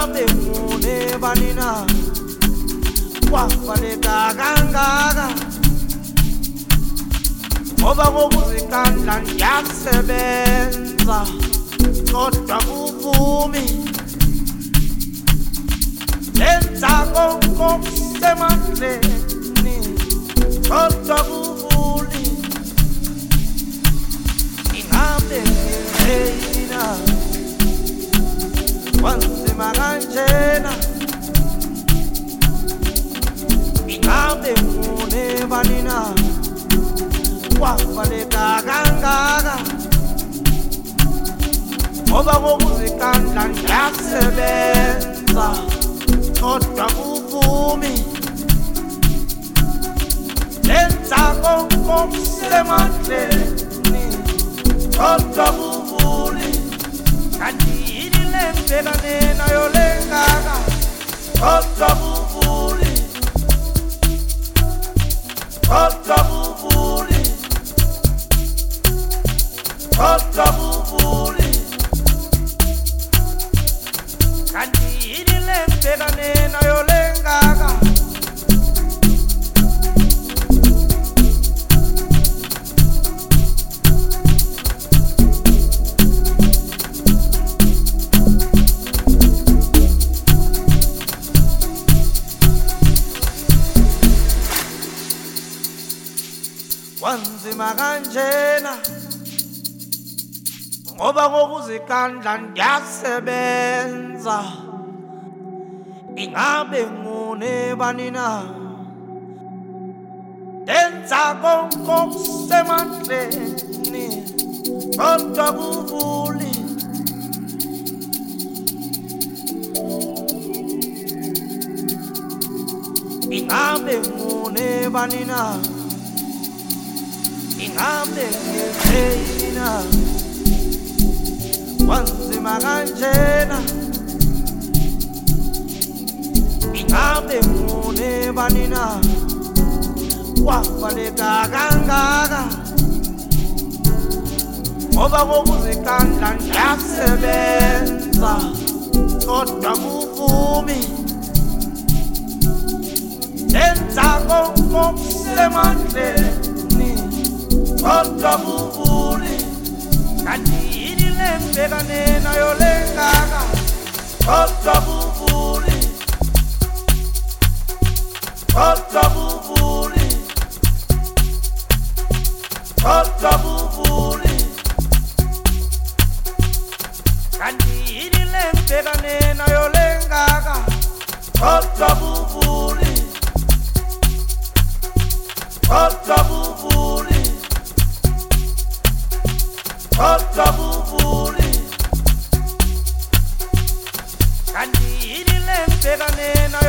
ingabe ngune banina wafaneka kangaka ngoba ngokuzikhandla ngiyasebenza kodwa kuvumi lenza kokusemandleni kodwa kuvuli ingabe ngina wanzima kanjena ingabe ngune banina wafaneka kangaka ngoba ngokuzikhandla ngiyasebenza kodwa kuvumi lenza kokusemandleni kodwa kuvuli kanti yini lembekane nayo lengaka kodwa kuvuli kodwa kuvuli kodwa kuvuli kanti yini lembekane nayo lengaka wanzima kanjena ngoba ngokuzikhandla ngiyasebenza ingabe ngune banina lenza kokusemandleni kodwa kuvuli ingabe ngune banina ingabe ngina wanzima kanjena ingabe ngune banina wafaneka kangaka ngoba ngokuzikhandla ngiyasebenza kodwa kuvumi lenza kokusemandleni kodwa kuvuli kanti yini lembekane nayo lengaka kodwa kuvuli kodwa kuvuli kodwa kuvuli kanti yini lembekane nayo lengaka kodwa kuvuli kodwa kuvuli kodwa kuvuli kanti yini lembekane nayo